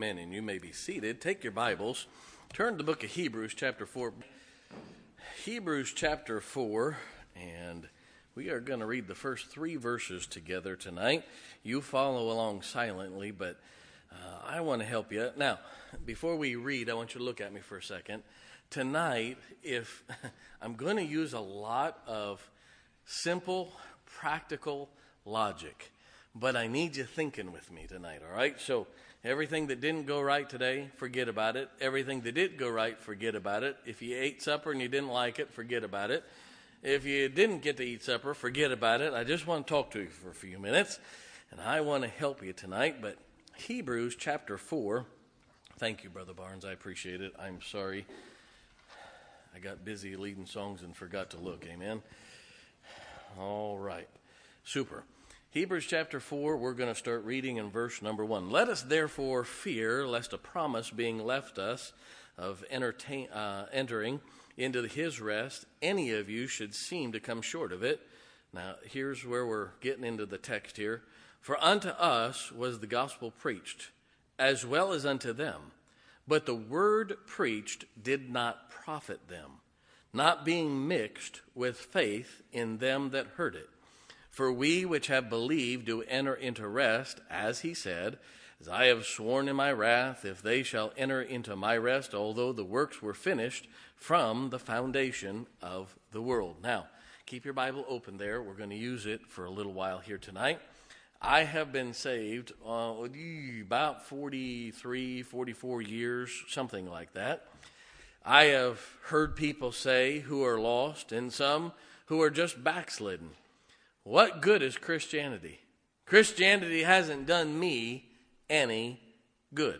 Amen. And you may be seated. Take your Bibles. Turn to the book of Hebrews chapter 4. Hebrews chapter 4. And we are going to read the first 3 verses together tonight. You follow along silently, but I want to help you. Now, before we read, I want you to look at me for a second. Tonight, if I'm going to use a lot of simple, practical logic, but I need you thinking with me tonight, all right? So everything that didn't go right today, forget about it. Everything that did go right, forget about it. If you ate supper and you didn't like it, forget about it. If you didn't get to eat supper, forget about it. I just want to talk to you for a few minutes, and I want to help you tonight. But Hebrews chapter 4, thank you, Brother Barnes. I appreciate it. I'm sorry. I got busy leading songs and forgot to look. Amen. All right. Super. Hebrews chapter 4, we're going to start reading in verse number 1. Let us therefore fear, lest a promise being left us of entering into his rest, any of you should seem to come short of it. Now, here's where we're getting into the text here. For unto us was the gospel preached, as well as unto them. But the word preached did not profit them, not being mixed with faith in them that heard it. For we which have believed do enter into rest, as he said, as I have sworn in my wrath, if they shall enter into my rest, although the works were finished from the foundation of the world. Now, keep your Bible open there. We're going to use it for a little while here tonight. I have been saved about 43, 44 years, something like that. I have heard people say who are lost and some who are just backslidden. What good is Christianity? Christianity hasn't done me any good.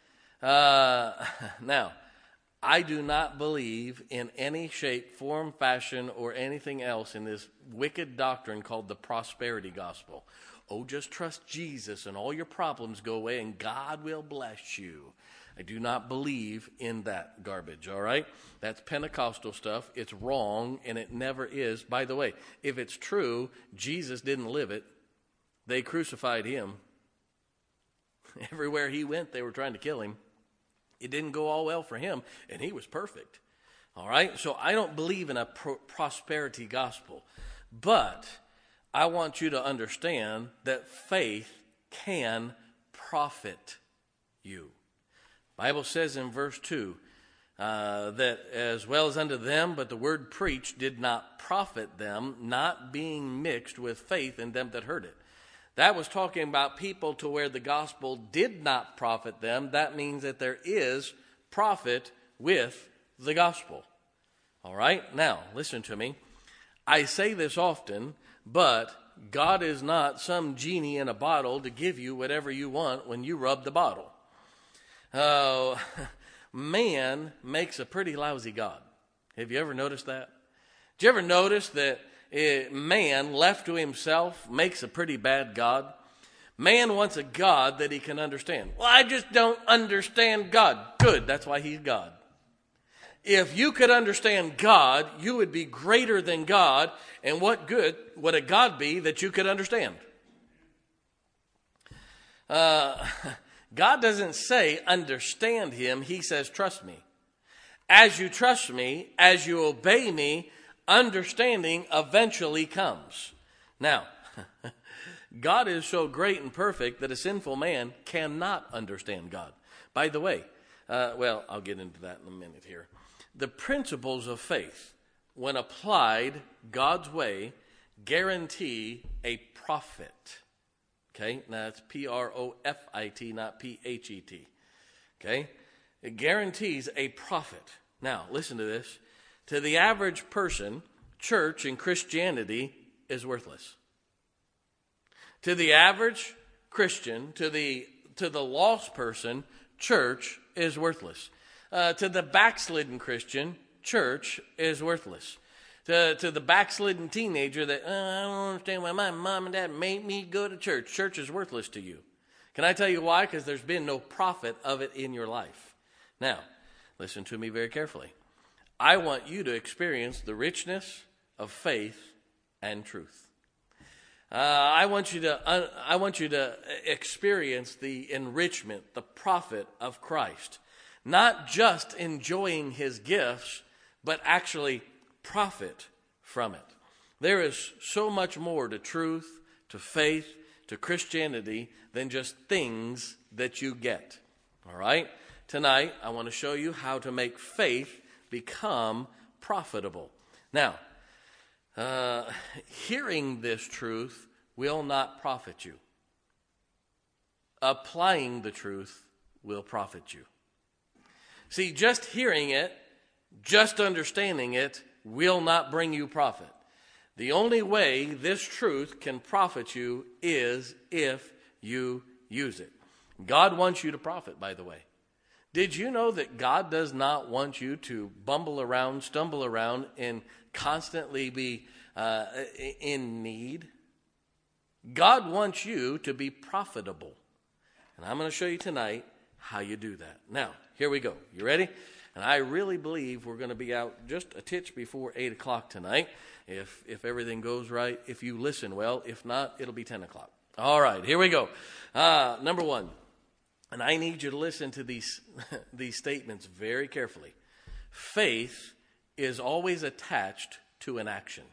Now, I do not believe in any shape, form, fashion, or anything else in this wicked doctrine called the prosperity gospel. Oh, just trust Jesus and all your problems go away and God will bless you. I do not believe in that garbage, all right? That's Pentecostal stuff. It's wrong, and it never is. By the way, if it's true, Jesus didn't live it. They crucified him. Everywhere he went, they were trying to kill him. It didn't go all well for him, and he was perfect, all right? So I don't believe in a prosperity gospel, but I want you to understand that faith can profit you. Bible says in verse 2 that as well as unto them, but the word preached did not profit them, not being mixed with faith in them that heard it. That was talking about people to where the gospel did not profit them. That means that there is profit with the gospel. All right? Now, listen to me. I say this often, but God is not some genie in a bottle to give you whatever you want when you rub the bottle. Man makes a pretty lousy God. Have you ever noticed that? Did you ever notice that man, left to himself, makes a pretty bad God? Man wants a God that he can understand. Well, I just don't understand God. Good, that's why he's God. If you could understand God, you would be greater than God. And what good would a God be that you could understand? God doesn't say understand him. He says trust me. As you trust me, as you obey me, understanding eventually comes. Now, God is so great and perfect that a sinful man cannot understand God. By the way, I'll get into that in a minute here. The principles of faith, when applied God's way, guarantee a profit. Okay, now it's P-R-O-F-I-T, not P-H-E-T. Okay, it guarantees a profit. Now, listen to this. To the average person, church and Christianity is worthless. To the average Christian, to the lost person, church is worthless. To the backslidden Christian, church is worthless. To the backslidden teenager that, I don't understand why my mom and dad made me go to church. Church is worthless to you. Can I tell you why? Because there's been no profit of it in your life. Now, listen to me very carefully. I want you to experience the richness of faith and truth. I want you to experience the enrichment, the profit of Christ. Not just enjoying his gifts, but actually profit from it. There is so much more to truth, to faith, to Christianity than just things that you get. All right? Tonight, I want to show you how to make faith become profitable. Now, hearing this truth will not profit you. Applying the truth will profit you. See, just hearing it, just understanding it, will not bring you profit. The only way this truth can profit you is if you use it. God wants you to profit, by the way. Did you know that God does not want you to bumble around, stumble around, and constantly be in need? God wants you to be profitable. And I'm going to show you tonight how you do that. Now, here we go. You ready? And I really believe we're going to be out just a titch before 8 o'clock tonight, if everything goes right, if you listen well. If not, it'll be 10 o'clock. All right, here we go. Number one, and I need you to listen to these statements very carefully. Faith is always attached to an action.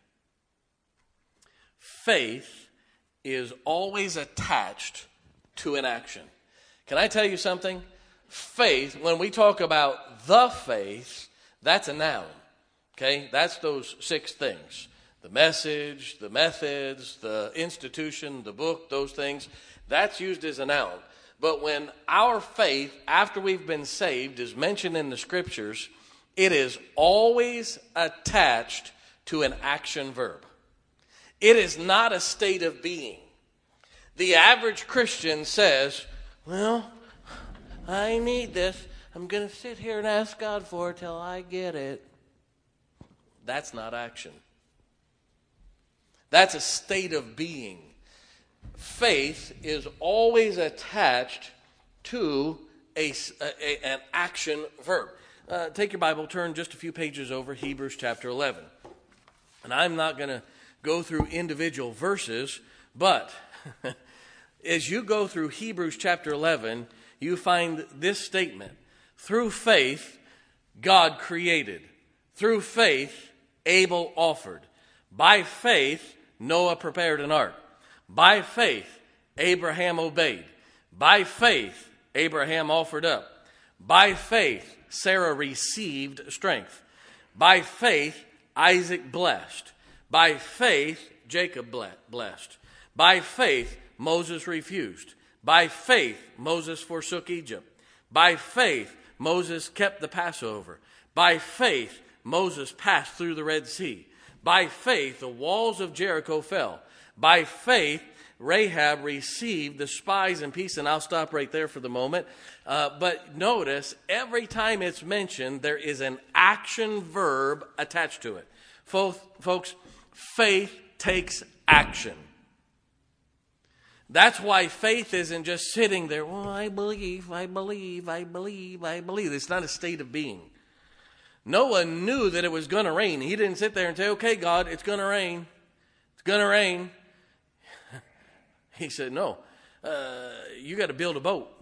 Faith is always attached to an action. Can I tell you something? Faith, when we talk about the faith, that's a noun. Okay? That's those 6 things. The message, the methods, the institution, the book, those things. That's used as a noun. But when our faith, after we've been saved, is mentioned in the scriptures, it is always attached to an action verb. It is not a state of being. The average Christian says, well, I need this. I'm going to sit here and ask God for it till I get it. That's not action. That's a state of being. Faith is always attached to an action verb. Take your Bible, turn just a few pages over, Hebrews chapter 11. And I'm not going to go through individual verses, but as you go through Hebrews chapter 11, you find this statement. Through faith, God created. Through faith, Abel offered. By faith, Noah prepared an ark. By faith, Abraham obeyed. By faith, Abraham offered up. By faith, Sarah received strength. By faith, Isaac blessed. By faith, Jacob blessed. By faith, Moses refused. By faith, Moses forsook Egypt. By faith, Moses kept the Passover. By faith, Moses passed through the Red Sea. By faith, the walls of Jericho fell. By faith, Rahab received the spies in peace. And I'll stop right there for the moment. But notice, every time it's mentioned, there is an action verb attached to it. Folks, faith takes action. That's why faith isn't just sitting there, well, I believe. It's not a state of being. Noah knew that it was going to rain. He didn't sit there and say, okay, God, it's going to rain. It's going to rain. He said, no, you got to build a boat.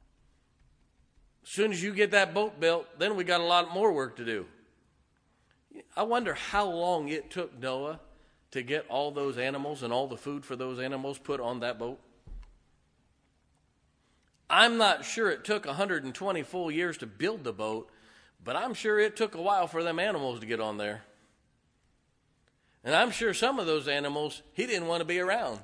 As soon as you get that boat built, then we got a lot more work to do. I wonder how long it took Noah to get all those animals and all the food for those animals put on that boat. I'm not sure it took 120 full years to build the boat, but I'm sure it took a while for them animals to get on there. And I'm sure some of those animals he didn't want to be around.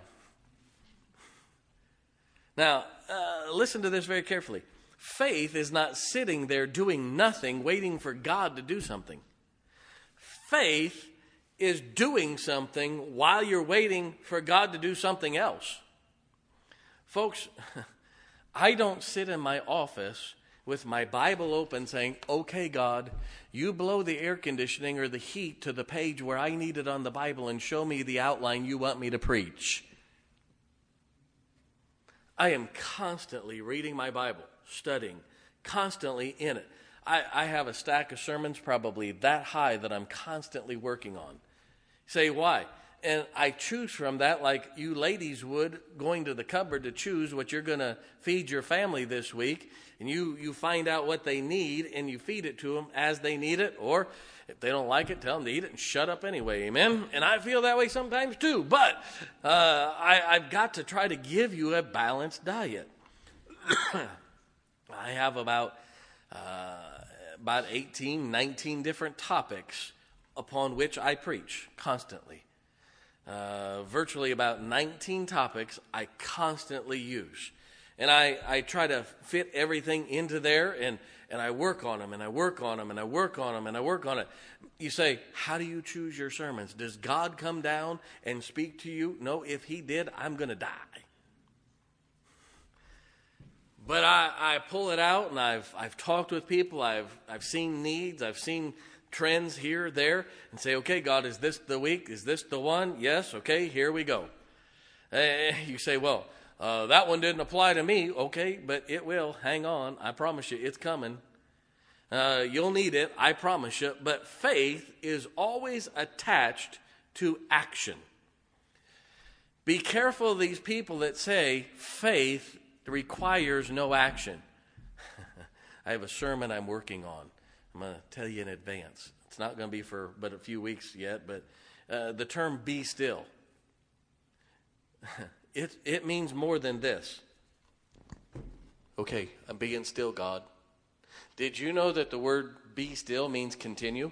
Now, listen to this very carefully. Faith is not sitting there doing nothing, waiting for God to do something. Faith is doing something while you're waiting for God to do something else. Folks, I don't sit in my office with my Bible open saying, okay, God, you blow the air conditioning or the heat to the page where I need it on the Bible and show me the outline you want me to preach. I am constantly reading my Bible, studying, constantly in it. I have a stack of sermons probably that high that I'm constantly working on. Say, why? And I choose from that like you ladies would, going to the cupboard to choose what you're going to feed your family this week. And you find out what they need and you feed it to them as they need it. Or if they don't like it, tell them to eat it and shut up anyway. Amen? And I feel that way sometimes too. But I've got to try to give you a balanced diet. I have about 18, 19 different topics upon which I preach constantly. Virtually about 19 topics I constantly use. And I try to fit everything into there, and I work on them, and I work on them, and I work on them, and I work on it. You say, how do you choose your sermons? Does God come down and speak to you? No, if he did, I'm going to die. But I pull it out, and I've talked with people, I've seen needs, I've seen trends here, there, and say, okay, God, is this the week? Is this the one? Yes, okay, here we go. You say, well, that one didn't apply to me. Okay, but it will. Hang on. I promise you, it's coming. You'll need it. I promise you. But faith is always attached to action. Be careful of these people that say faith requires no action. I have a sermon I'm working on. I'm going to tell you in advance. It's not going to be for but a few weeks yet, but the term be still. It means more than this. Okay, I'm being still, God. Did you know that the word be still means continue?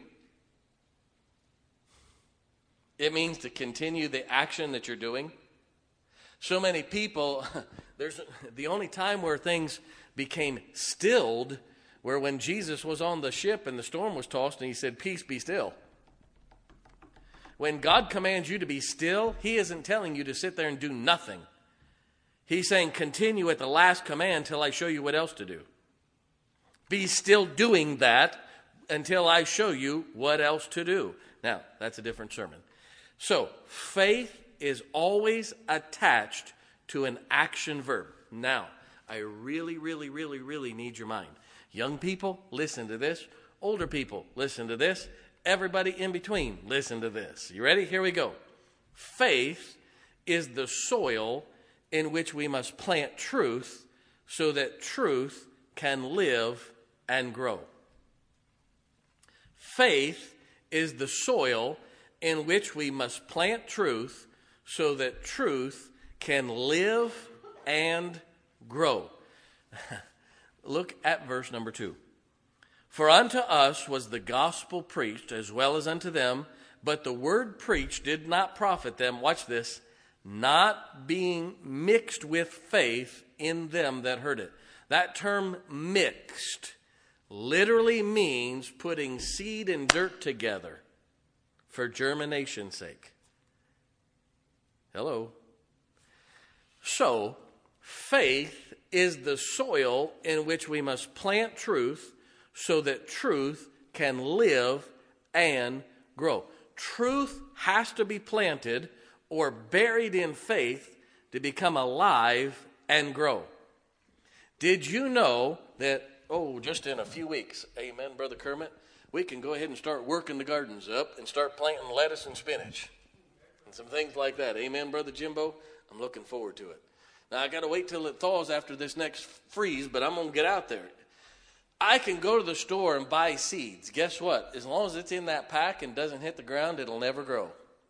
It means to continue the action that you're doing. So many people, there's the only time where things became stilled where when Jesus was on the ship and the storm was tossed and he said, peace, be still. When God commands you to be still, he isn't telling you to sit there and do nothing. He's saying continue at the last command till I show you what else to do. Be still doing that until I show you what else to do. Now, that's a different sermon. So, faith is always attached to an action verb. Now, I really, really, really, really need your mind. Young people, listen to this. Older people, listen to this. Everybody in between, listen to this. You ready? Here we go. Faith is the soil in which we must plant truth so that truth can live and grow. Faith is the soil in which we must plant truth so that truth can live and grow. Look at verse number 2. For unto us was the gospel preached as well as unto them, but the word preached did not profit them. Watch this. Not being mixed with faith in them that heard it. That term mixed literally means putting seed and dirt together for germination's sake. Hello. So, faith is the soil in which we must plant truth so that truth can live and grow. Truth has to be planted or buried in faith to become alive and grow. Did you know that, just in a few weeks, amen, Brother Kermit, we can go ahead and start working the gardens up and start planting lettuce and spinach and some things like that. Amen, Brother Jimbo? I'm looking forward to it. Now, I got to wait till it thaws after this next freeze, but I'm going to get out there. I can go to the store and buy seeds. Guess what? As long as it's in that pack and doesn't hit the ground, it'll never grow.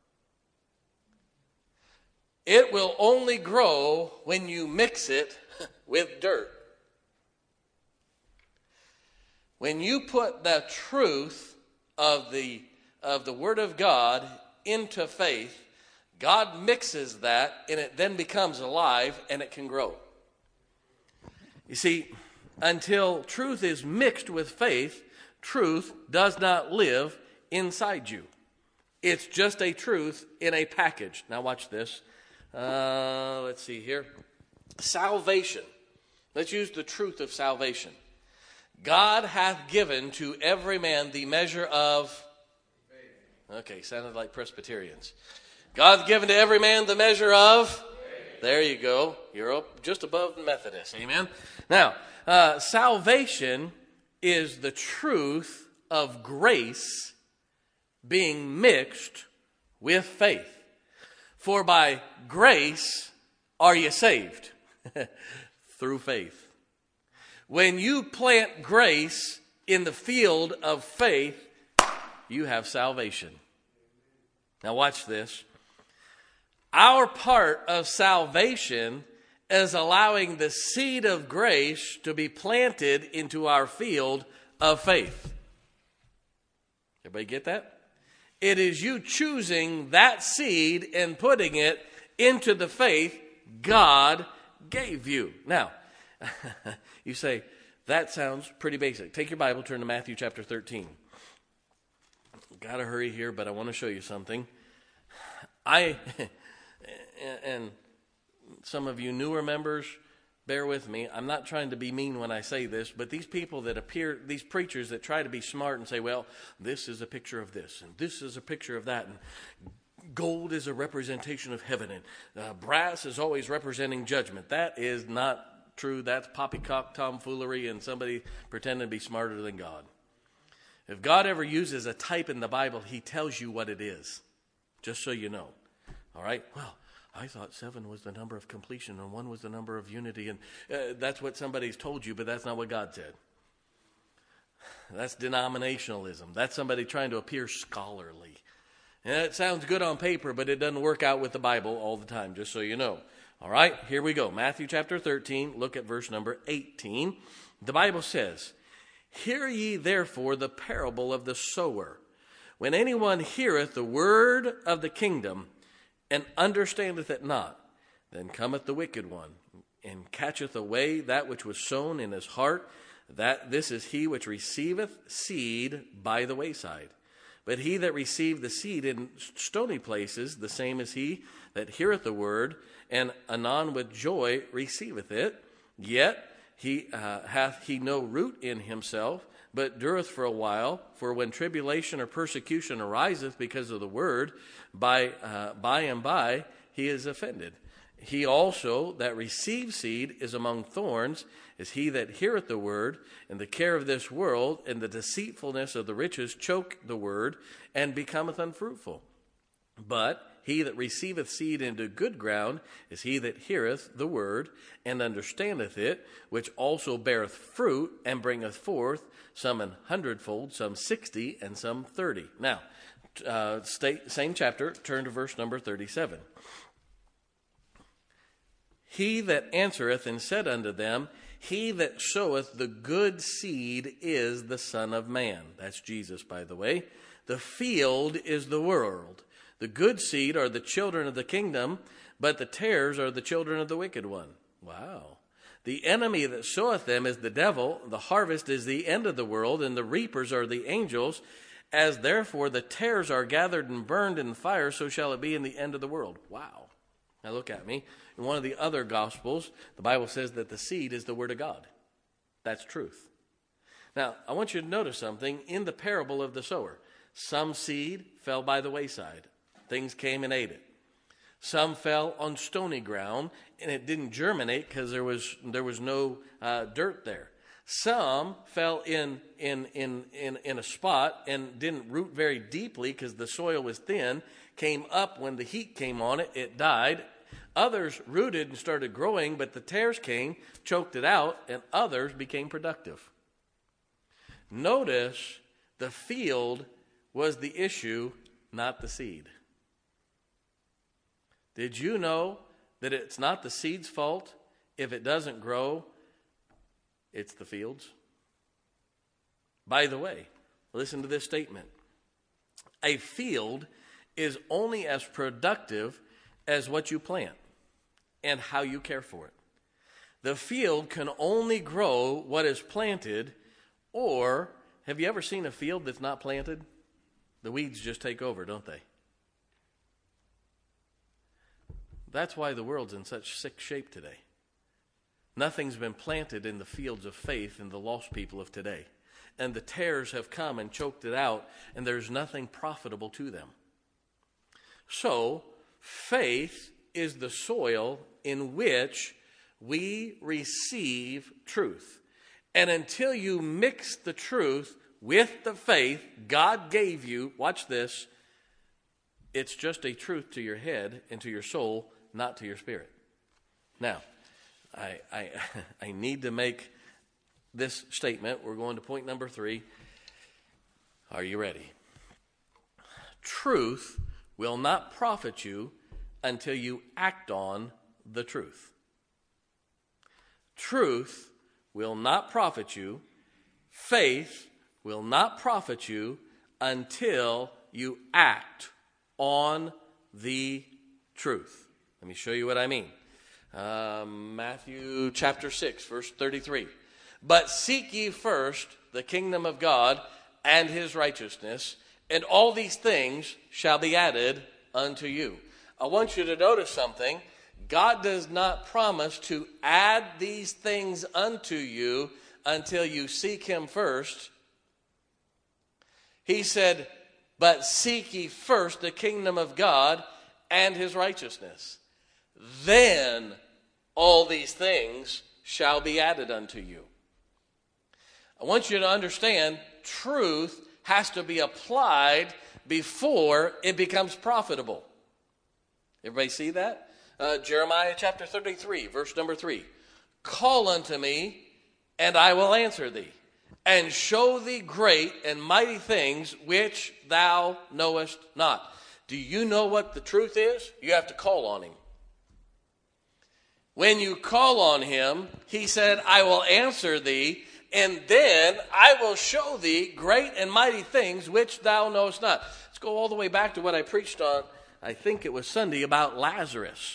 It will only grow when you mix it with dirt. When you put the truth of the Word of God into faith, God mixes that and it then becomes alive and it can grow. You see, until truth is mixed with faith, truth does not live inside you. It's just a truth in a package. Now watch this. Let's see here. Salvation. Let's use the truth of salvation. God hath given to every man the measure of faith. Okay, sounded like Presbyterians. God's given to every man the measure of faith. There you go. You're up just above the Methodist. Amen. Now, salvation is the truth of grace being mixed with faith. For by grace are you saved through faith. When you plant grace in the field of faith, you have salvation. Now watch this. Our part of salvation is allowing the seed of grace to be planted into our field of faith. Everybody get that? It is you choosing that seed and putting it into the faith God gave you. Now, you say, that sounds pretty basic. Take your Bible, turn to Matthew chapter 13. Got to hurry here, but I want to show you something. And some of you newer members, bear with me. I'm not trying to be mean when I say this, but these people that appear, these preachers that try to be smart and say, well, this is a picture of this, and this is a picture of that, and gold is a representation of heaven, and brass is always representing judgment. That is not true. That's poppycock tomfoolery and somebody pretending to be smarter than God. If God ever uses a type in the Bible, he tells you what it is, just so you know. All right? Well, I thought 7 was the number of completion and 1 was the number of unity, and that's what somebody's told you, but that's not what God said. That's denominationalism. That's somebody trying to appear scholarly. And it sounds good on paper, but it doesn't work out with the Bible all the time, just so you know. All right, here we go. Matthew chapter 13, look at verse number 18. The Bible says, Hear ye therefore the parable of the sower. When anyone heareth the word of the kingdom, and understandeth it not, then cometh the wicked one, and catcheth away that which was sown in his heart. That this is he which receiveth seed by the wayside. But he that received the seed in stony places, the same is he that heareth the word, and anon with joy receiveth it. Yet hath he no root in himself, but dureth for a while. For when tribulation or persecution ariseth because of the word, by and by he is offended. He also that receives seed is among thorns, is he that heareth the word, and the care of this world and the deceitfulness of the riches choke the word, and becometh unfruitful. But he that receiveth seed into good ground is he that heareth the word, and understandeth it, which also beareth fruit, and bringeth forth some 100-fold, some 60, and some 30. Now, same chapter, turn to verse number 37. He that answereth and said unto them, He that soweth the good seed is the Son of Man. That's Jesus, by the way. The field is the world. The good seed are the children of the kingdom, but the tares are the children of the wicked one. Wow. The enemy that soweth them is the devil. The harvest is the end of the world, and the reapers are the angels. As therefore the tares are gathered and burned in fire, so shall it be in the end of the world. Wow. Now look at me. In one of the other Gospels, the Bible says that the seed is the Word of God. That's truth. Now, I want you to notice something in the parable of the sower. Some seed fell by the wayside. Things came and ate it. Some fell on stony ground, and it didn't germinate because there was no dirt there. Some fell in a spot and didn't root very deeply because the soil was thin, came up when the heat came on it, it died. Others rooted and started growing, but the tares came, choked it out, and others became productive. Notice the field was the issue, not the seed. Did you know that it's not the seed's fault if it doesn't grow? It's the field's. By the way, listen to this statement. A field is only as productive as what you plant and how you care for it. The field can only grow what is planted, or have you ever seen a field that's not planted? The weeds just take over, don't they? That's why the world's in such sick shape today. Nothing's been planted in the fields of faith in the lost people of today. And the tares have come and choked it out, and there's nothing profitable to them. So, faith is the soil in which we receive truth. And until you mix the truth with the faith God gave you, watch this, It's just a truth to your head and to your soul, not to your spirit. Now, I need to make this statement. We're going to point number 3. Are you ready? Truth will not profit you until you act on the truth. Truth will not profit you. Faith will not profit you until you act on the truth. Let me show you what I mean. Matthew chapter 6, verse 33. But seek ye first the kingdom of God and his righteousness, and all these things shall be added unto you. I want you to notice something. God does not promise to add these things unto you until you seek him first. He said, but seek ye first the kingdom of God and his righteousness. Then all these things shall be added unto you. I want you to understand, truth has to be applied before it becomes profitable. Everybody see that? Jeremiah chapter 33, verse number 3. Call unto me, and I will answer thee, and show thee great and mighty things which thou knowest not. Do you know what the truth is? You have to call on him. When you call on him, he said, I will answer thee, and then I will show thee great and mighty things which thou knowest not. Let's go all the way back to what I preached on, I think it was Sunday, about Lazarus.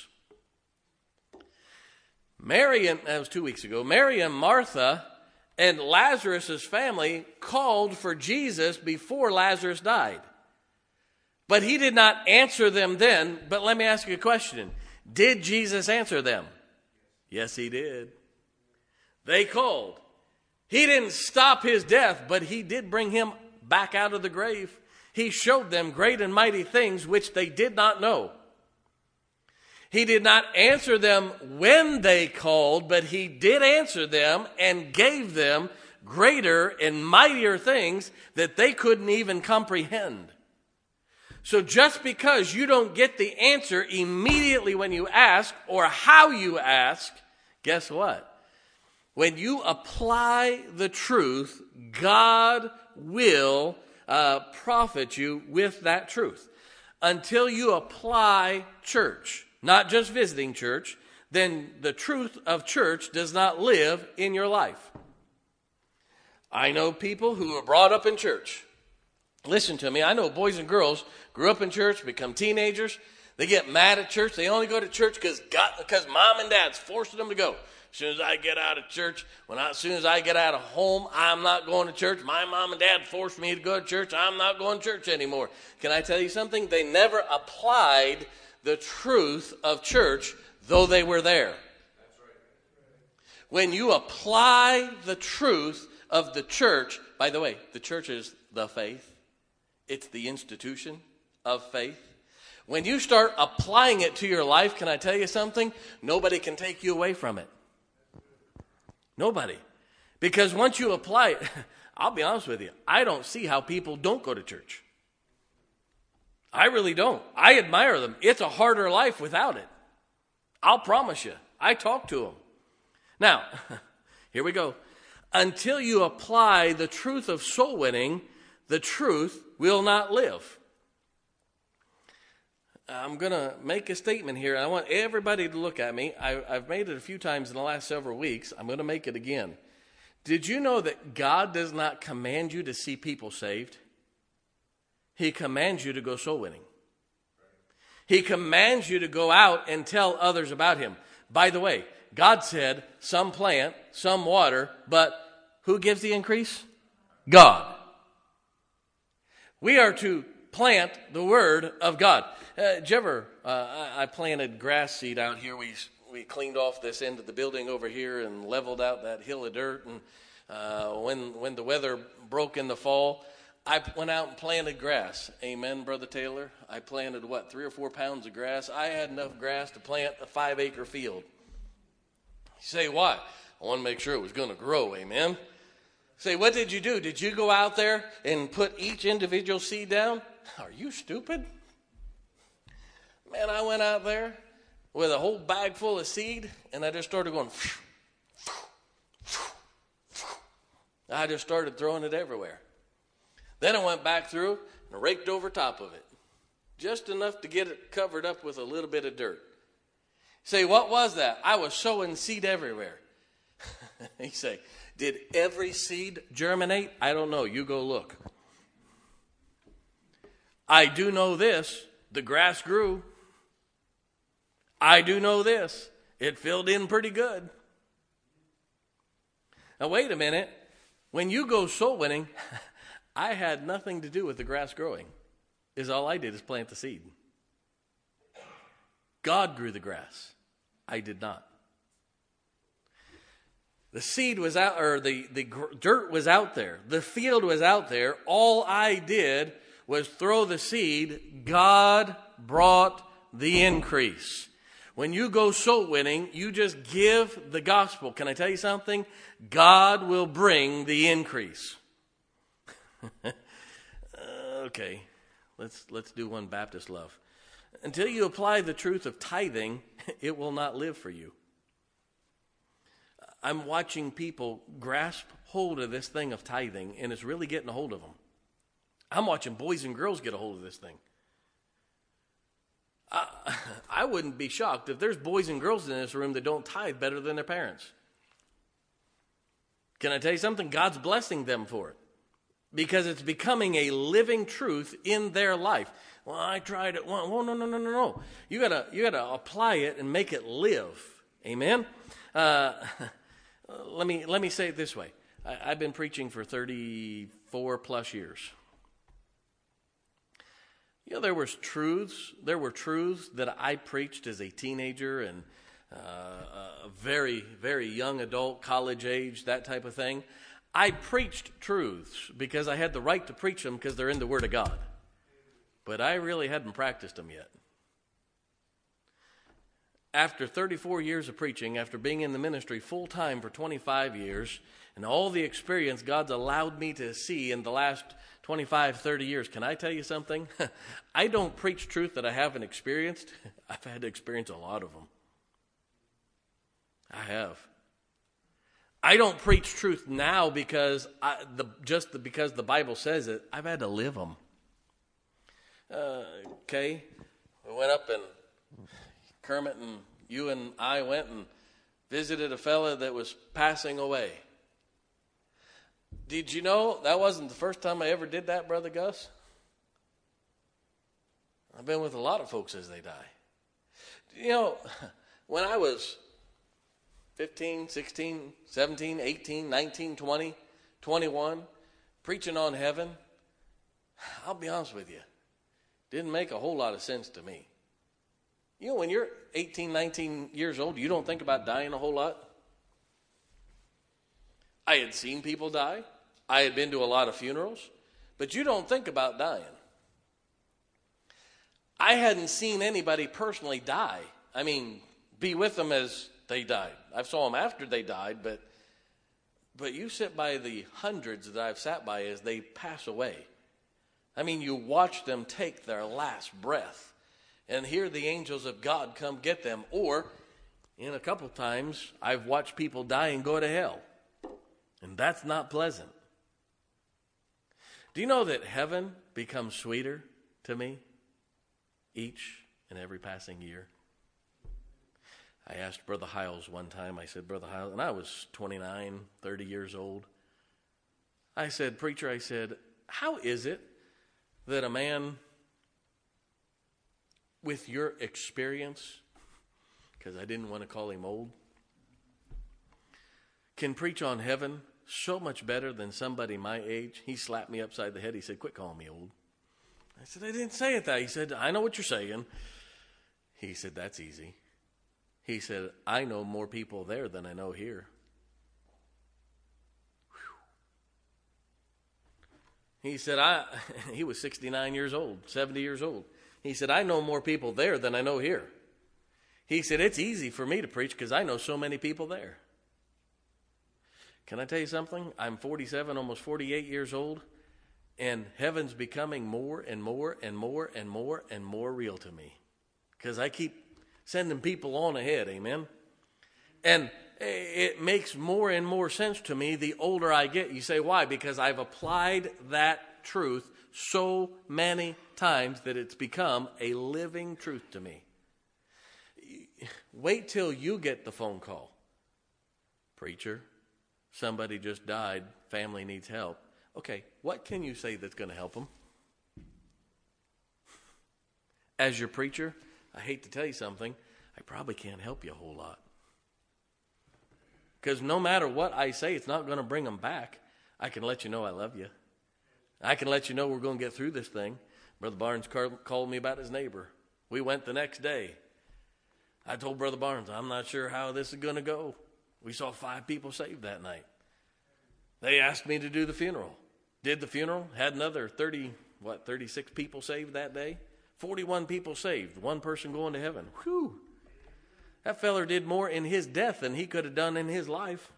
That was 2 weeks ago. Mary and Martha and Lazarus' family called for Jesus before Lazarus died. But he did not answer them then. But let me ask you a question. Did Jesus answer them? Yes, he did. They called. He didn't stop his death, but he did bring him back out of the grave. He showed them great and mighty things which they did not know. He did not answer them when they called, but he did answer them and gave them greater and mightier things that they couldn't even comprehend. So just because you don't get the answer immediately when you ask or how you ask, guess what? When you apply the truth, God will profit you with that truth. Until you apply church, not just visiting church, then the truth of church does not live in your life. I know people who were brought up in church. Listen to me. I know boys and girls grew up in church, become teenagers. They get mad at church. They only go to church because mom and dad's forcing them to go. As soon as I get out of church, as soon as I get out of home, I'm not going to church. My mom and dad forced me to go to church. I'm not going to church anymore. Can I tell you something? They never applied the truth of church, though they were there. That's right. When you apply the truth of the church, by the way, the church is the faith. It's the institution of faith. When you start applying it to your life, can I tell you something? Nobody can take you away from it. Nobody. Because once you apply it, I'll be honest with you, I don't see how people don't go to church. I really don't. I admire them. It's a harder life without it. I'll promise you. I talk to them. Now, here we go. Until you apply the truth of soul winning, the truth will not live. I'm going to make a statement here. I want everybody to look at me. I've made it a few times in the last several weeks. I'm going to make it again. Did you know that God does not command you to see people saved? He commands you to go soul winning. He commands you to go out and tell others about him. By the way, God said, some plant, some water, but who gives the increase? God. We are to plant the word of God. Did you ever, I planted grass seed out here. We cleaned off this end of the building over here and leveled out that hill of dirt. And when the weather broke in the fall, I went out and planted grass. Amen, Brother Taylor. I planted, 3 or 4 pounds of grass. I had enough grass to plant a 5-acre field. You say, why? I want to make sure it was going to grow, amen. Say, what did you do? Did you go out there and put each individual seed down? Are you stupid? Man, I went out there with a whole bag full of seed, and I just started going. I just started throwing it everywhere. Then I went back through and raked over top of it, just enough to get it covered up with a little bit of dirt. Say, what was that? I was sowing seed everywhere. You say, did every seed germinate? I don't know. You go look. I do know this. The grass grew. I do know this. It filled in pretty good. Now, wait a minute. When you go soul winning, I had nothing to do with the grass growing. All I did is plant the seed. God grew the grass. I did not. The seed was out, or the dirt was out there. The field was out there. All I did was throw the seed. God brought the increase. When you go soul winning, you just give the gospel. Can I tell you something? God will bring the increase. Okay, let's do one Baptist love. Until you apply the truth of tithing, it will not live for you. I'm watching people grasp hold of this thing of tithing, and it's really getting a hold of them. I'm watching boys and girls get a hold of this thing. I wouldn't be shocked if there's boys and girls in this room that don't tithe better than their parents. Can I tell you something? God's blessing them for it, because it's becoming a living truth in their life. Well, I tried it once. Well, no. You gotta apply it and make it live. Amen. Let me say it this way. I've been preaching for 34 plus years. You know, there were truths that I preached as a teenager and a very, very young adult, college age, that type of thing. I preached truths because I had the right to preach them because they're in the Word of God. But I really hadn't practiced them yet. After 34 years of preaching, after being in the ministry full time for 25 years, and all the experience God's allowed me to see in the last 25, 30 years, can I tell you something? I don't preach truth that I haven't experienced. I've had to experience a lot of them. I have. I don't preach truth now because because the Bible says it. I've had to live them. Okay, we went up and Kermit and you and I went and visited a fella that was passing away. Did you know that wasn't the first time I ever did that, Brother Gus? I've been with a lot of folks as they die. You know, when I was 15, 16, 17, 18, 19, 20, 21, preaching on heaven, I'll be honest with you, didn't make a whole lot of sense to me. You know, when you're 18, 19 years old, you don't think about dying a whole lot. I had seen people die. I had been to a lot of funerals. But you don't think about dying. I hadn't seen anybody personally die. I mean, be with them as they died. I saw them after they died, but you sit by the hundreds that I've sat by as they pass away. I mean, you watch them take their last breath and hear the angels of God come get them. Or, in a couple times, I've watched people die and go to hell. And that's not pleasant. Do you know that heaven becomes sweeter to me each and every passing year? I asked Brother Hiles one time, I said, Brother Hiles, and I was 29, 30 years old. I said, Preacher, I said, how is it that a man with your experience, because I didn't want to call him old, can preach on heaven so much better than somebody my age? He slapped me upside the head. He said, quit calling me old. I said, I didn't say it that. He said, I know what you're saying. He said, that's easy. He said, I know more people there than I know here. Whew. He said, he was 69 years old, 70 years old. He said, I know more people there than I know here. He said, it's easy for me to preach because I know so many people there. Can I tell you something? I'm 47, almost 48 years old, and heaven's becoming more and more and more and more and more real to me. because I keep sending people on ahead, amen? And it makes more and more sense to me the older I get. You say, why? Because I've applied that truth so many times that it's become a living truth to me. Wait till you get the phone call. Preacher, somebody just died, family needs help. Okay, what can you say that's going to help them? As your preacher, I hate to tell you something, I probably can't help you a whole lot. Because no matter what I say, it's not going to bring them back. I can let you know I love you. I can let you know we're going to get through this thing. Brother Barnes called me about his neighbor. We went the next day. I told Brother Barnes, I'm not sure how this is going to go. We saw 5 people saved that night. They asked me to do the funeral. Did the funeral. Had another 36 people saved that day. 41 people saved. 1 person going to heaven. Whew. That feller did more in his death than he could have done in his life.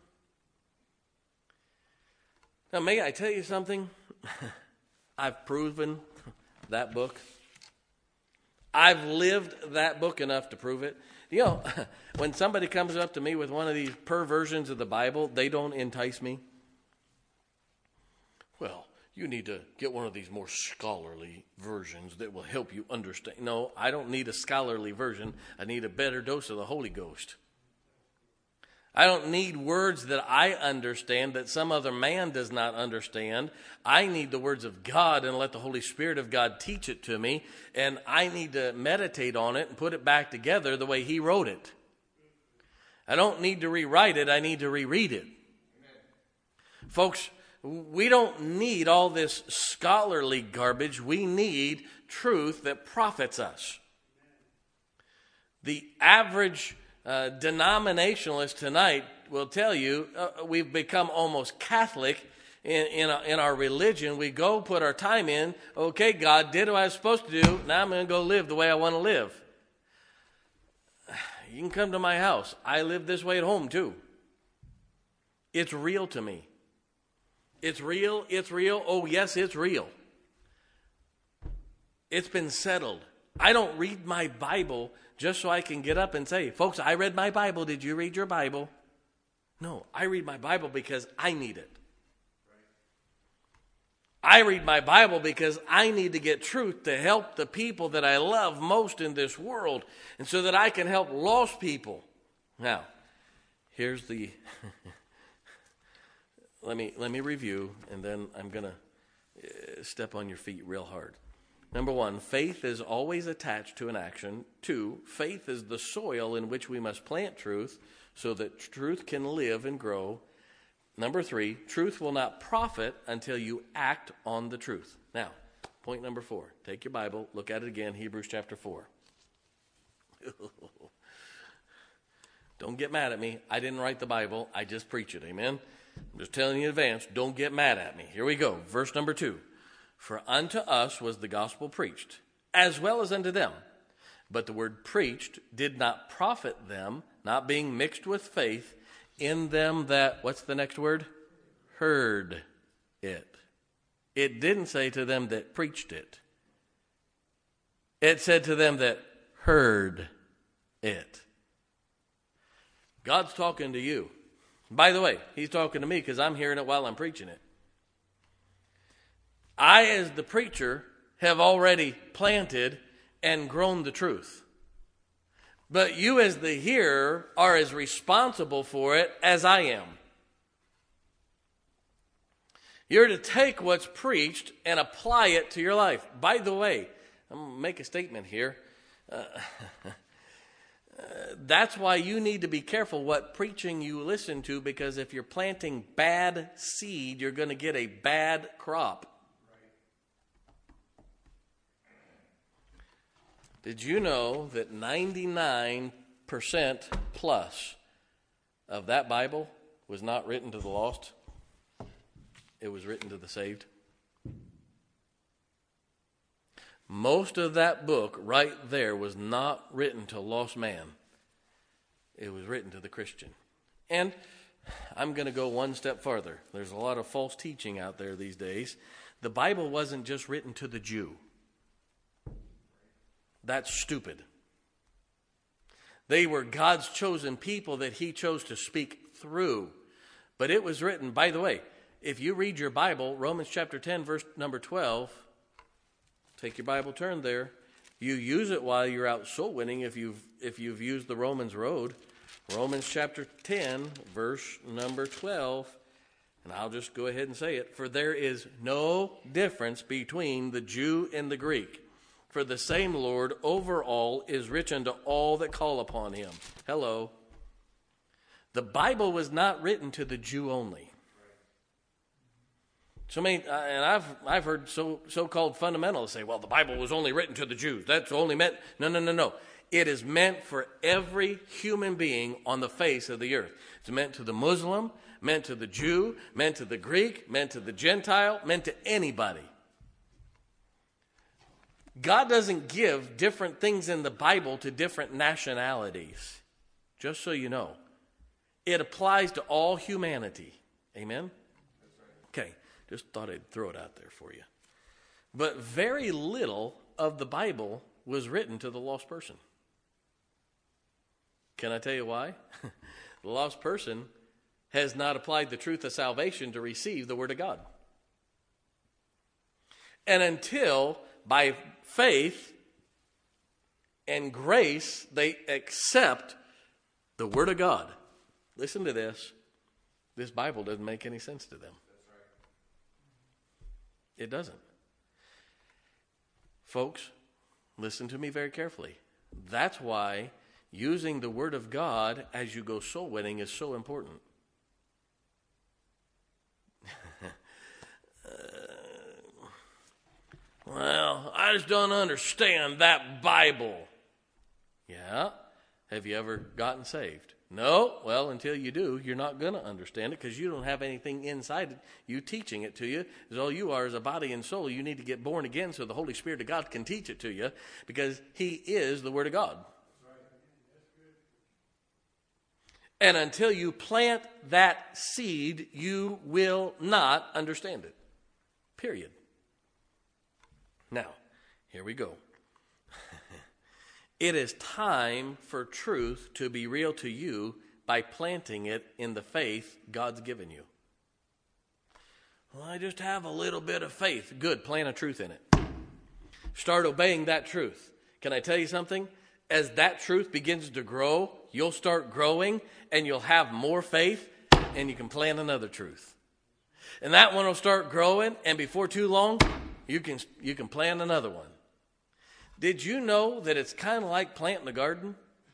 Now, may I tell you something? I've proven that book. I've lived that book enough to prove it. You know, when somebody comes up to me with one of these perversions of the Bible, they don't entice me. Well, you need to get one of these more scholarly versions that will help you understand. No, I don't need a scholarly version. I need a better dose of the Holy Ghost. I don't need words that I understand that some other man does not understand. I need the words of God and let the Holy Spirit of God teach it to me. And I need to meditate on it and put it back together the way He wrote it. I don't need to rewrite it. I need to reread it. Amen. Folks, we don't need all this scholarly garbage. We need truth that profits us. The average denominationalist tonight will tell you we've become almost Catholic in our religion. We go put our time in. Okay, God did what I was supposed to do. Now I'm going to go live the way I want to live. You can come to my house. I live this way at home too. It's real to me. It's real. It's real. Oh, yes, it's real. It's been settled. I don't read my Bible just so I can get up and say, folks, I read my Bible. Did you read your Bible? No, I read my Bible because I need it. I read my Bible because I need to get truth to help the people that I love most in this world, and so that I can help lost people. Now, here's the... Let me review, and then I'm going to step on your feet real hard. Number 1, faith is always attached to an action. 2, faith is the soil in which we must plant truth so that truth can live and grow. Number 3, truth will not profit until you act on the truth. Now, point number 4. Take your Bible, look at it again, Hebrews chapter 4. Don't get mad at me. I didn't write the Bible. I just preach it. Amen? I'm just telling you in advance, don't get mad at me. Here we go. Verse number 2. For unto us was the gospel preached, as well as unto them. But the word preached did not profit them, not being mixed with faith in them that, what's the next word? Heard it. It didn't say to them that preached it. It said to them that heard it. God's talking to you. By the way, He's talking to me because I'm hearing it while I'm preaching it. I, as the preacher, have already planted and grown the truth. But you, as the hearer, are as responsible for it as I am. You're to take what's preached and apply it to your life. By the way, I'm going to make a statement here. That's why you need to be careful what preaching you listen to, because if you're planting bad seed, you're going to get a bad crop. Did you know that 99% plus of that Bible was not written to the lost? It was written to the saved. Most of that book right there was not written to lost man. It was written to the Christian. And I'm going to go one step farther. There's a lot of false teaching out there these days. The Bible wasn't just written to the Jew. That's stupid. They were God's chosen people that he chose to speak through. But it was written, by the way, if you read your Bible, Romans chapter 10, verse number 12, take your Bible, turn there. You use it while you're out soul winning if you've used the Romans road. Romans chapter 10, verse number 12. And I'll just go ahead and say it. For there is no difference between the Jew and the Greek. For the same Lord over all is rich unto all that call upon him. Hello. The Bible was not written to the Jew only. So many, and I've heard so-called fundamentalists say, well, the Bible was only written to the Jews. That's only meant, no. It is meant for every human being on the face of the earth. It's meant to the Muslim, meant to the Jew, meant to the Greek, meant to the Gentile, meant to anybody. God doesn't give different things in the Bible to different nationalities. Just so you know. It applies to all humanity. Amen? Okay, just thought I'd throw it out there for you. But very little of the Bible was written to the lost person. Can I tell you why? The lost person has not applied the truth of salvation to receive the Word of God. And until by faith and grace they accept the Word of God, listen to this, this Bible doesn't make any sense to them. It doesn't. Folks, listen to me very carefully. That's why using the Word of God as you go soul winning is so important. Well, I just don't understand that Bible. Yeah? Have you ever gotten saved? No? Well, until you do, you're not going to understand it because you don't have anything inside you teaching it to you. Because all you are is a body and soul. You need to get born again so the Holy Spirit of God can teach it to you because he is the Word of God. And until you plant that seed, you will not understand it. Period. Now, here we go. It is time for truth to be real to you by planting it in the faith God's given you. Well, I just have a little bit of faith. Good, plant a truth in it. Start obeying that truth. Can I tell you something? As that truth begins to grow, you'll start growing and you'll have more faith and you can plant another truth. And that one will start growing and before too long, you can plant another one. Did you know that it's kind of like planting a garden?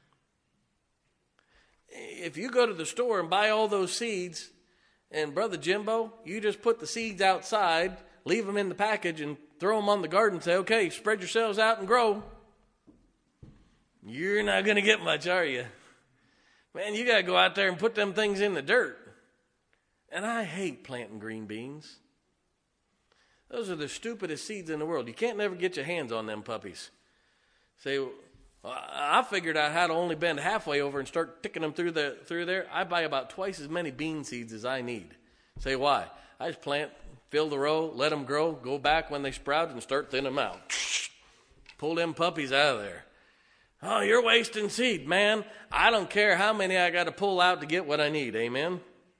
If you go to the store and buy all those seeds, and Brother Jimbo, you just put the seeds outside, leave them in the package, and throw them on the garden and say, okay, spread yourselves out and grow. You're not going to get much, are you? Man, you got to go out there and put them things in the dirt. And I hate planting green beans. Those are the stupidest seeds in the world. You can't never get your hands on them puppies. Say, well, I figured out how to only bend halfway over and start ticking them through there. I buy about twice as many bean seeds as I need. Say, why? I just plant, fill the row, let them grow, go back when they sprout and start thinning them out. Pull them puppies out of there. Oh, you're wasting seed, man. I don't care how many I got to pull out to get what I need. Amen?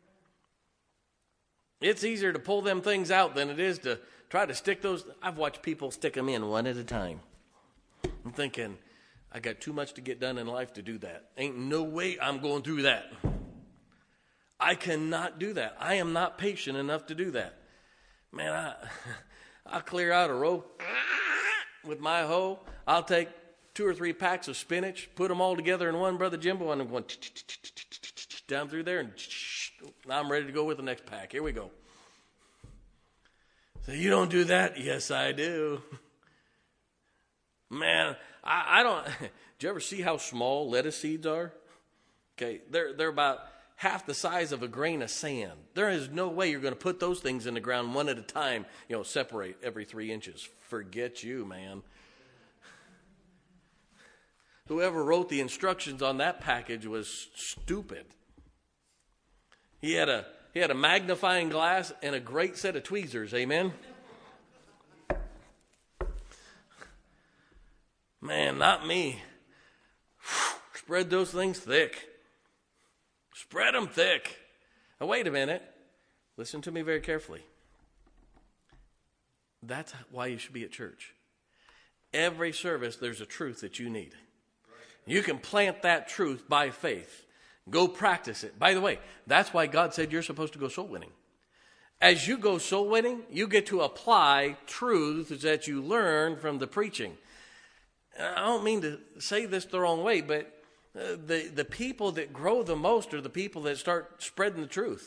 It's easier to pull them things out than it is to try to stick those. I've watched people stick them in one at a time. I'm thinking, I got too much to get done in life to do that. Ain't no way I'm going through that. I cannot do that. I am not patient enough to do that. Man, I'll clear out a row with my hoe. I'll take 2 or 3 packs of spinach, put them all together in one, Brother Jimbo, and I'm going down through there, and now I'm ready to go with the next pack. Here we go. So you don't do that? Yes, I do. Man, I don't. Did you ever see how small lettuce seeds are? Okay, they're about half the size of a grain of sand. There is no way you're going to put those things in the ground one at a time, separate every 3 inches. Forget you, man. Whoever wrote the instructions on that package was stupid. He had a magnifying glass and a great set of tweezers, amen? Man, not me. Spread those things thick. Spread them thick. Now, wait a minute. Listen to me very carefully. That's why you should be at church. Every service, there's a truth that you need. You can plant that truth by faith. Go practice it. By the way, that's why God said you're supposed to go soul winning. As you go soul winning, you get to apply truths that you learn from the preaching. I don't mean to say this the wrong way, but the people that grow the most are the people that start spreading the truth.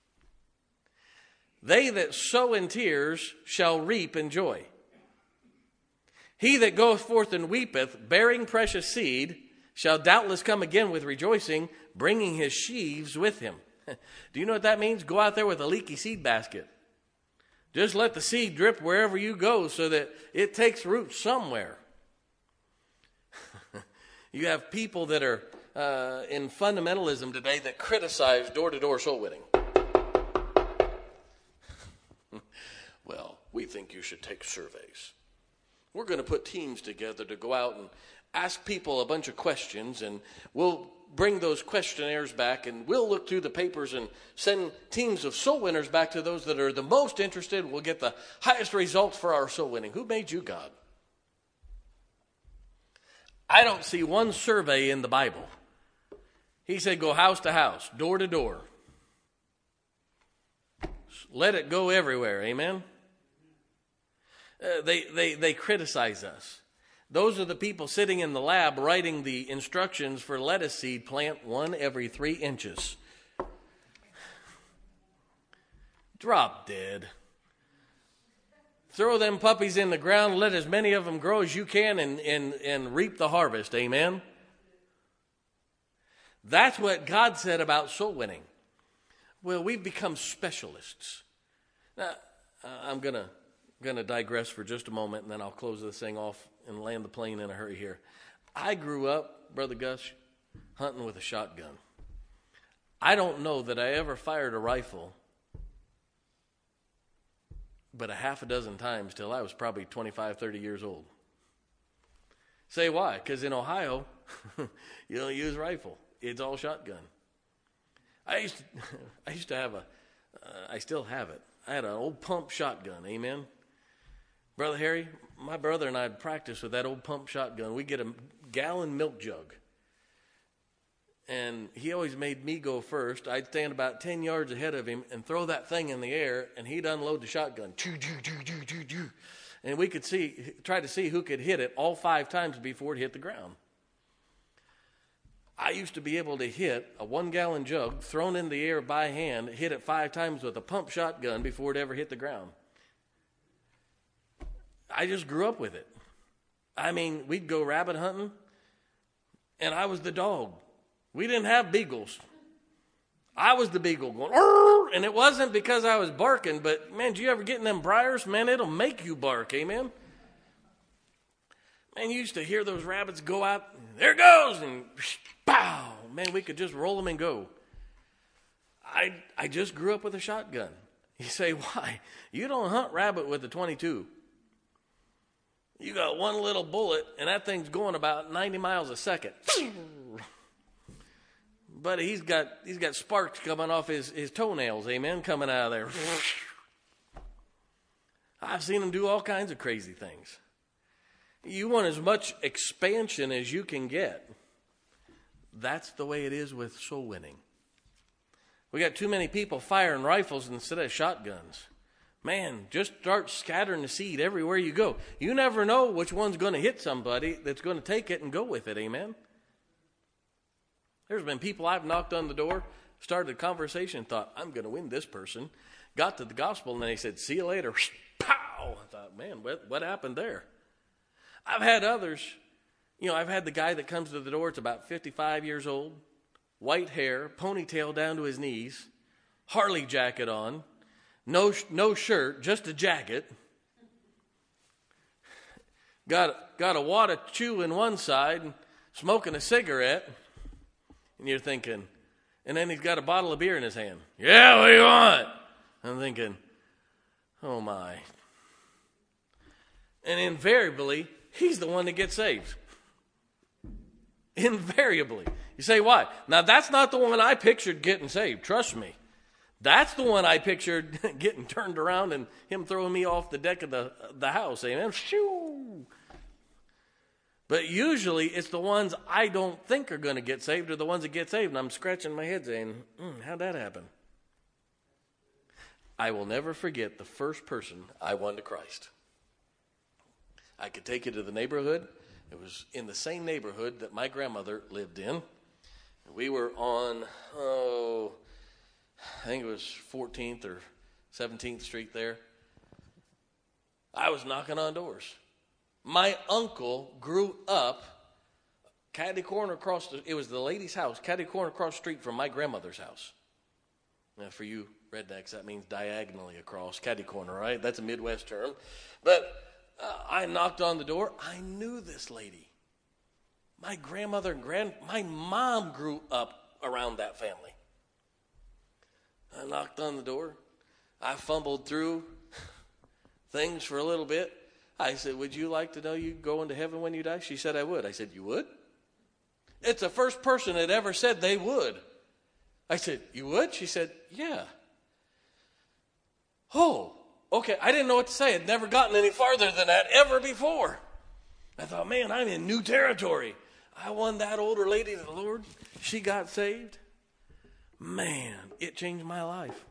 They that sow in tears shall reap in joy. He that goeth forth and weepeth, bearing precious seed, shall doubtless come again with rejoicing, bringing his sheaves with him. Do you know what that means? Go out there with a leaky seed basket. Just let the seed drip wherever you go so that it takes root somewhere. You have people that are in fundamentalism today that criticize door-to-door soul winning. Well, we think you should take surveys. We're going to put teams together to go out and ask people a bunch of questions, and we'll bring those questionnaires back, and we'll look through the papers and send teams of soul winners back to those that are the most interested. We'll get the highest results for our soul winning. Who made you God? I don't see one survey in the Bible. He said go house to house, door to door. Let it go everywhere, amen? They criticize us. Those are the people sitting in the lab writing the instructions for lettuce seed plant 1 every 3 inches. Drop dead. Throw them puppies in the ground, let as many of them grow as you can and reap the harvest, amen? That's what God said about soul winning. Well, we've become specialists. Now, I'm going to digress for just a moment, and then I'll close this thing off and land the plane in a hurry here. I grew up, Brother Gus, hunting with a shotgun. I don't know that I ever fired a rifle but a half a dozen times till I was probably 25, 30 years old. Say why? Because in Ohio, you don't use rifle. It's all shotgun. I used to have I still have it. I had an old pump shotgun, amen? Brother Harry, my brother and I would practice with that old pump shotgun. We'd get a gallon milk jug. And he always made me go first. I'd stand about 10 yards ahead of him and throw that thing in the air, and he'd unload the shotgun. And we could try to see who could hit it all 5 times before it hit the ground. I used to be able to hit a 1-gallon jug thrown in the air by hand, hit it 5 times with a pump shotgun before it ever hit the ground. I just grew up with it. I mean, we'd go rabbit hunting, and I was the dog. We didn't have beagles. I was the beagle going, "Arr!" And it wasn't because I was barking, but man, do you ever get in them briars? Man, it'll make you bark, amen? Man, you used to hear those rabbits go out, there it goes, and pow! Man, we could just roll them and go. I just grew up with a shotgun. You say, why? You don't hunt rabbit with a .22. You got one little bullet, and that thing's going about 90 miles a second. But he's got sparks coming off his toenails, amen, coming out of there. I've seen him do all kinds of crazy things. You want as much expansion as you can get. That's the way it is with soul winning. We got too many people firing rifles instead of shotguns. Man, just start scattering the seed everywhere you go. You never know which one's going to hit somebody that's going to take it and go with it, amen? There's been people I've knocked on the door, started a conversation, thought, I'm going to win this person. Got to the gospel, and they said, see you later. Pow! I thought, man, what happened there? I've had others. I've had the guy that comes to the door, it's about 55 years old, white hair, ponytail down to his knees, Harley jacket on, no shirt, just a jacket. Got a wad of chew in one side, and smoking a cigarette. And you're thinking, and then he's got a bottle of beer in his hand. Yeah, what do you want? I'm thinking, oh my. And invariably, he's the one that gets saved. Invariably. You say, why? Now, that's not the one I pictured getting saved. Trust me. That's the one I pictured getting turned around and him throwing me off the deck of the house. Amen. Shoo! But usually it's the ones I don't think are going to get saved are the ones that get saved. And I'm scratching my head saying, how'd that happen? I will never forget the first person I won to Christ. I could take you to the neighborhood. It was in the same neighborhood that my grandmother lived in. We were on, I think it was 14th or 17th Street there. I was knocking on doors. My uncle grew up catty corner it was the lady's house, catty corner across the street from my grandmother's house. Now, for you rednecks, that means diagonally across, catty corner, right? That's a Midwest term. But I knocked on the door. I knew this lady. My grandmother and my mom grew up around that family. I knocked on the door. I fumbled through things for a little bit. I said, would you like to know you go into heaven when you die? She said, I would. I said, you would? It's the first person that ever said they would. I said, you would? She said, yeah. Oh, okay. I didn't know what to say. I'd never gotten any farther than that ever before. I thought, man, I'm in new territory. I won that older lady to the Lord. She got saved. Man, it changed my life.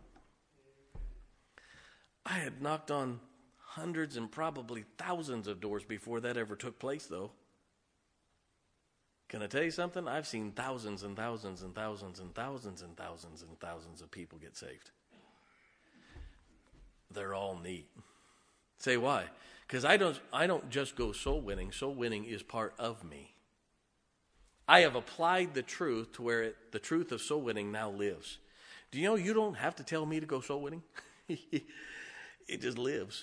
I had knocked on hundreds and probably thousands of doors before that ever took place, though. Can I tell you something? I've seen thousands and thousands and thousands and thousands and thousands and thousands of people get saved. They're all neat. Say why? Because I don't just go soul winning. Soul winning is part of me. I have applied the truth to where the truth of soul winning now lives. Do you know you don't have to tell me to go soul winning? It just lives.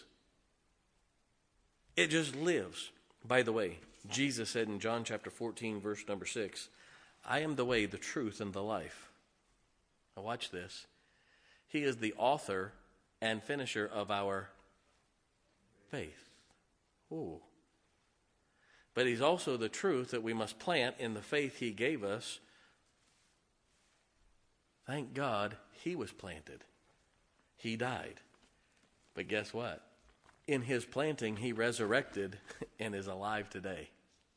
It just lives. By the way, Jesus said in John chapter 14, verse number 6, I am the way, the truth, and the life. Now watch this. He is the author and finisher of our faith. Ooh. But he's also the truth that we must plant in the faith he gave us. Thank God he was planted. He died. But guess what? In his planting, he resurrected and is alive today.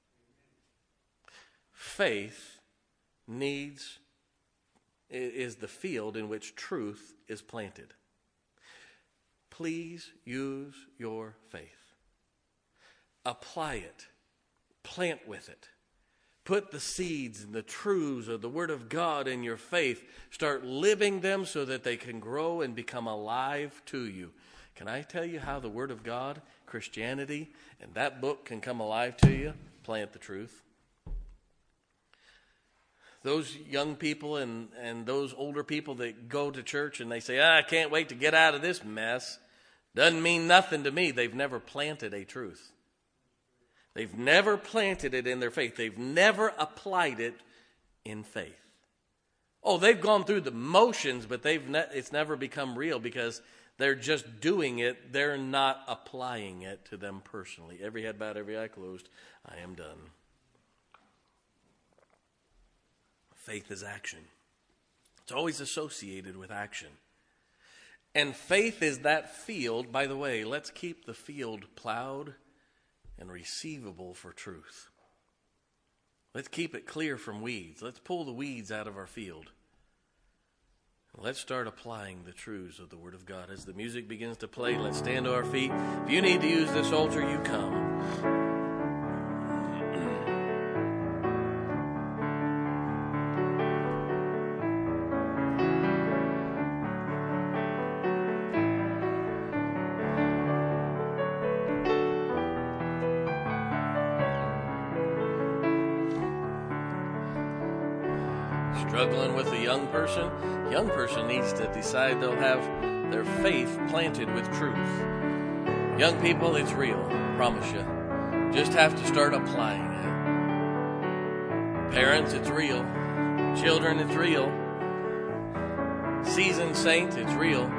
Faith is the field in which truth is planted. Please use your faith. Apply it. Plant with it. Put the seeds and the truths of the Word of God in your faith. Start living them so that they can grow and become alive to you. Can I tell you how the Word of God, Christianity, and that book can come alive to you? Plant the truth. Those young people and those older people that go to church and they say, I can't wait to get out of this mess, doesn't mean nothing to me. They've never planted a truth. They've never planted it in their faith. They've never applied it in faith. Oh, they've gone through the motions, but it's never become real because they're just doing it. They're not applying it to them personally. Every head bowed, every eye closed. I am done. Faith is action. It's always associated with action. And faith is that field. By the way, let's keep the field plowed and receivable for truth. Let's keep it clear from weeds. Let's pull the weeds out of our field. Let's start applying the truths of the Word of God. As the music begins to play, let's stand to our feet. If you need to use this altar, you come. Struggling with a young person needs to decide they'll have their faith planted with truth. Young people, it's real, I promise you. Just have to start applying it. Parents, it's real. Children, it's real. Seasoned saints, it's real.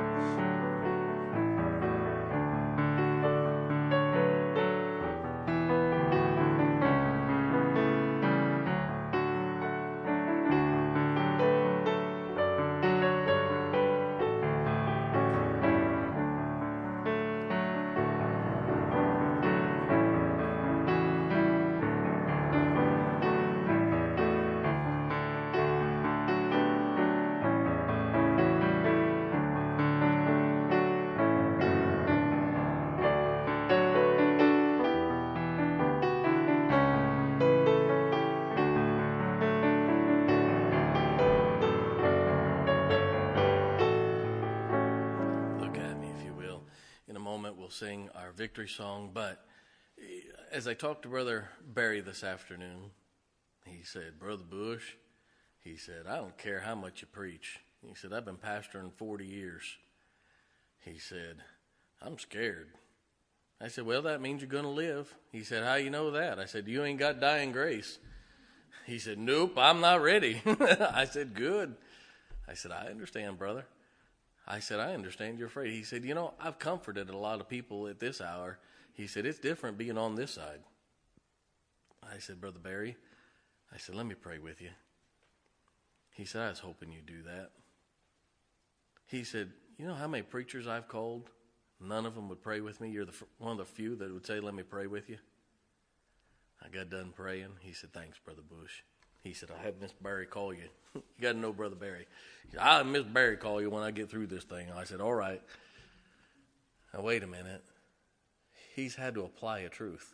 moment, we'll sing our victory song. But as I talked to Brother Barry this afternoon, he said, Brother Bush, he said, I don't care how much you preach. He said, I've been pastoring 40 years. He said, I'm scared. I said, well, that means you're going to live. He said, how you know that? I said, you ain't got dying grace. He said, nope, I'm not ready. I said, good. I said, I understand, brother. I said, I understand you're afraid. He said, I've comforted a lot of people at this hour. He said, it's different being on this side. I said, Brother Barry, I said, let me pray with you. He said, I was hoping you'd do that. He said, you know how many preachers I've called? None of them would pray with me. You're one of the few that would say, let me pray with you. I got done praying. He said, thanks, Brother Bush. He said, I'll have Miss Barry call you. You got to know Brother Barry. He said, I'll have Miss Barry call you when I get through this thing. I said, all right. Now, wait a minute. He's had to apply a truth.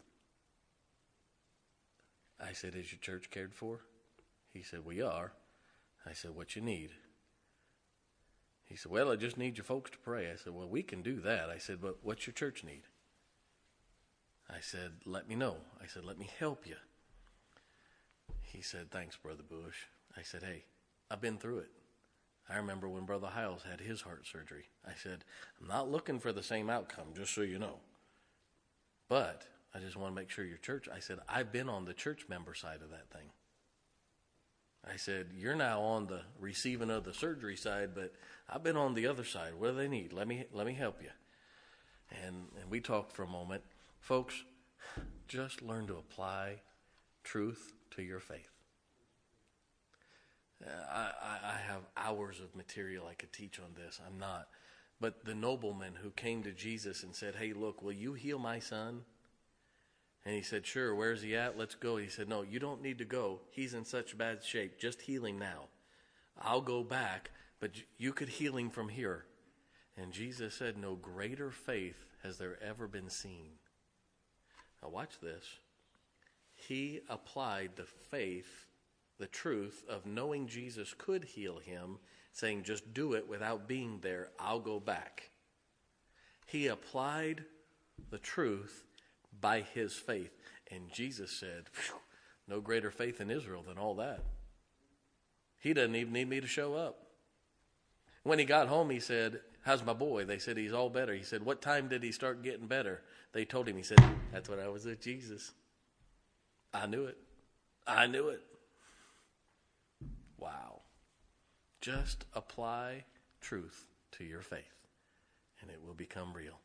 I said, is your church cared for? He said, we are. I said, what you need? He said, well, I just need your folks to pray. I said, well, we can do that. I said, but what's your church need? I said, let me know. I said, let me help you. He said, thanks, Brother Bush. I said, hey, I've been through it. I remember when Brother Hiles had his heart surgery. I said, I'm not looking for the same outcome, just so you know. But I just want to make sure your church, I said, I've been on the church member side of that thing. I said, you're now on the receiving of the surgery side, but I've been on the other side. What do they need? Let me help you. And we talked for a moment. Folks, just learn to apply truth to your faith. I have hours of material I could teach on this. I'm not. But the nobleman who came to Jesus and said, hey, look, will you heal my son? And he said, sure, where's he at? Let's go. He said, no, you don't need to go. He's in such bad shape. Just heal him now. I'll go back, but you could heal him from here. And Jesus said, no greater faith has there ever been seen. Now watch this. He applied the faith, the truth of knowing Jesus could heal him, saying, just do it without being there. I'll go back. He applied the truth by his faith. And Jesus said, no greater faith in Israel than all that. He doesn't even need me to show up. When he got home, he said, how's my boy? They said, he's all better. He said, what time did he start getting better? They told him, he said, that's when I was with Jesus. I knew it. I knew it. Wow. Just apply truth to your faith, and it will become real.